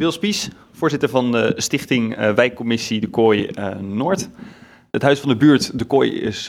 Wil Spies, voorzitter van de stichting Wijkcommissie De Kooi Noord. Het Huis van de Buurt De Kooi is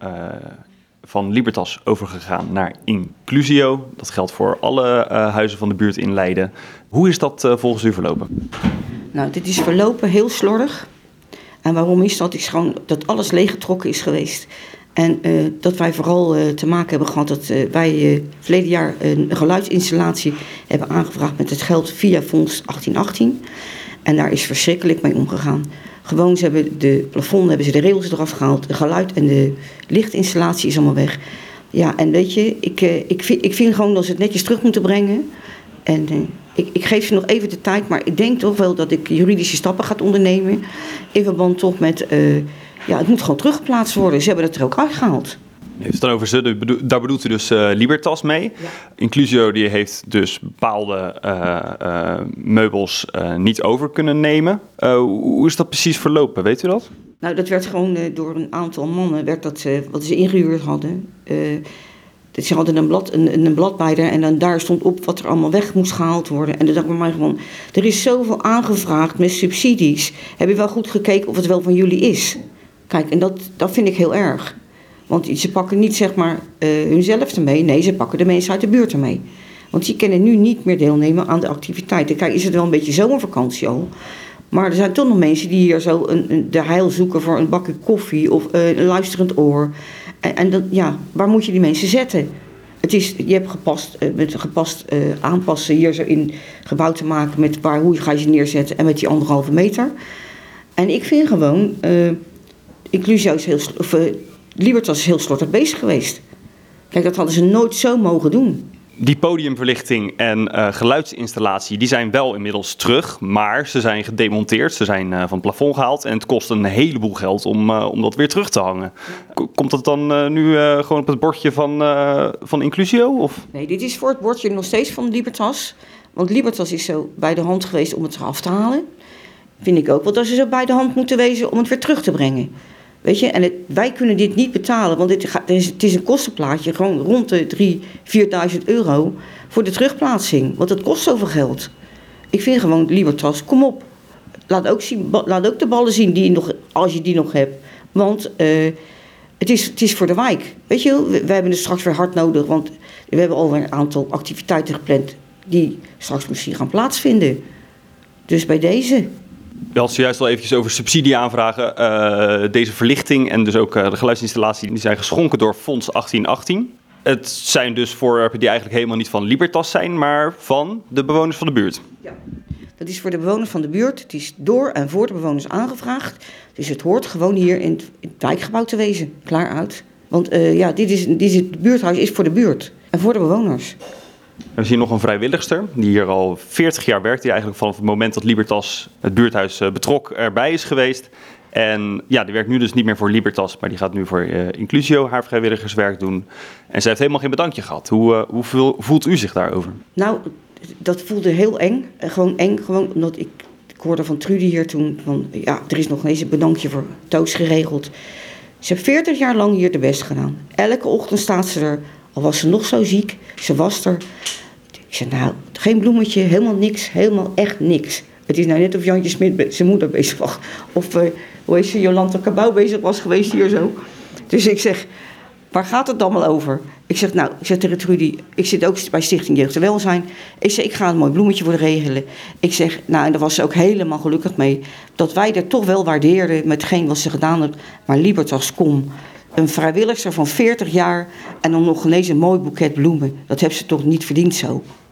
van Libertas overgegaan naar Inclusio. Dat geldt voor alle huizen van de buurt in Leiden. Hoe is dat volgens u verlopen? Nou, dit is verlopen heel slordig. En waarom is dat? Is gewoon dat alles leeggetrokken is geweest. En dat wij vooral te maken hebben gehad dat wij verleden jaar een geluidsinstallatie hebben aangevraagd met het geld via Fonds 1818. En daar is verschrikkelijk mee omgegaan. Gewoon, ze hebben de plafond, hebben ze de rails eraf gehaald, de geluid en de lichtinstallatie is allemaal weg. Ja, en weet je, ik vind gewoon dat ze het netjes terug moeten brengen. En ik geef ze nog even de tijd, maar ik denk toch wel dat ik juridische stappen ga ondernemen. In verband toch met, het moet gewoon teruggeplaatst worden. Ze hebben het er ook uitgehaald. U heeft het dan over ze, daar bedoelt u dus Libertas mee. Ja. Inclusio die heeft dus bepaalde meubels niet over kunnen nemen. Hoe is dat precies verlopen, weet u dat? Nou, dat werd gewoon door een aantal mannen, wat ze ingehuurd hadden. Ze hadden een blad bij haar en dan daar stond op wat er allemaal weg moest gehaald worden. En dan dacht ik maar gewoon, er is zoveel aangevraagd met subsidies. Heb je wel goed gekeken of het wel van jullie is? Kijk, en dat vind ik heel erg. Want ze pakken niet zeg maar hunzelf ermee, nee, ze pakken de mensen uit de buurt ermee. Want die kunnen nu niet meer deelnemen aan de activiteiten. Kijk, is het wel een beetje zomervakantie al. Maar er zijn toch nog mensen die hier zo de heil zoeken voor een bakje koffie of een luisterend oor. En dan, ja, waar moet je die mensen zetten? Je hebt gepast aanpassen hier zo in gebouw te maken met hoe ga je ze neerzetten en met die 1,5 meter. En ik vind gewoon, Inclusio is Libertas is heel slordig bezig geweest. Kijk, dat hadden ze nooit zo mogen doen. Die podiumverlichting en geluidsinstallatie die zijn wel inmiddels terug, maar ze zijn gedemonteerd, ze zijn van het plafond gehaald en het kost een heleboel geld om dat weer terug te hangen. Komt dat dan nu gewoon op het bordje van Inclusio? Of? Nee, dit is voor het bordje nog steeds van Libertas, want Libertas is zo bij de hand geweest om het eraf te halen. Vind ik ook wel dat ze zo bij de hand moeten wezen om het weer terug te brengen. Weet je, en wij kunnen dit niet betalen, want het is een kostenplaatje, gewoon rond de 3.000-4.000 euro voor de terugplaatsing. Want dat kost zoveel geld. Ik vind gewoon, Libertas, kom op. Laat ook de ballen zien als je die nog hebt. Want het is voor de wijk. Weet je, we hebben het straks weer hard nodig, want we hebben alweer een aantal activiteiten gepland die straks misschien gaan plaatsvinden. Dus bij deze. U had zojuist al eventjes over subsidieaanvragen. Deze verlichting en dus ook de geluidsinstallatie die zijn geschonken door Fonds 1818. Het zijn dus voorwerpen die eigenlijk helemaal niet van Libertas zijn, maar van de bewoners van de buurt. Ja, dat is voor de bewoners van de buurt. Het is door en voor de bewoners aangevraagd. Dus het hoort gewoon hier in het wijkgebouw te wezen. Klaar uit. Want het buurthuis is voor de buurt en voor de bewoners. We zien nog een vrijwilligster die hier al 40 jaar werkt. Die eigenlijk vanaf het moment dat Libertas het buurthuis betrok erbij is geweest. En ja, die werkt nu dus niet meer voor Libertas, maar die gaat nu voor Inclusio haar vrijwilligerswerk doen. En zij heeft helemaal geen bedankje gehad. Hoe voelt u zich daarover? Nou, dat voelde heel eng. Gewoon eng, omdat ik hoorde van Trudy hier toen van, ja, er is nog eens een bedankje voor Toos geregeld. Ze heeft 40 jaar lang hier de best gedaan. Elke ochtend staat ze er. Al was ze nog zo ziek, ze was er. Ik zei, nou, geen bloemetje, helemaal niks, helemaal echt niks. Het is nou net of Jantje Smit zijn moeder bezig was. Of, Jolanta Cabau bezig was geweest hier zo. Dus ik zeg, waar gaat het allemaal over? Ik zeg tegen Trudy, ik zit ook bij Stichting Jeugd en Welzijn. Ik zeg, ik ga een mooi bloemetje voor regelen. Ik zeg, nou, en daar was ze ook helemaal gelukkig mee. Dat wij er toch wel waardeerden met hetgeen wat ze gedaan heeft. Maar Libertas, kom. Een vrijwilligster van 40 jaar en dan nog ineens een mooi boeket bloemen. Dat heeft ze toch niet verdiend zo.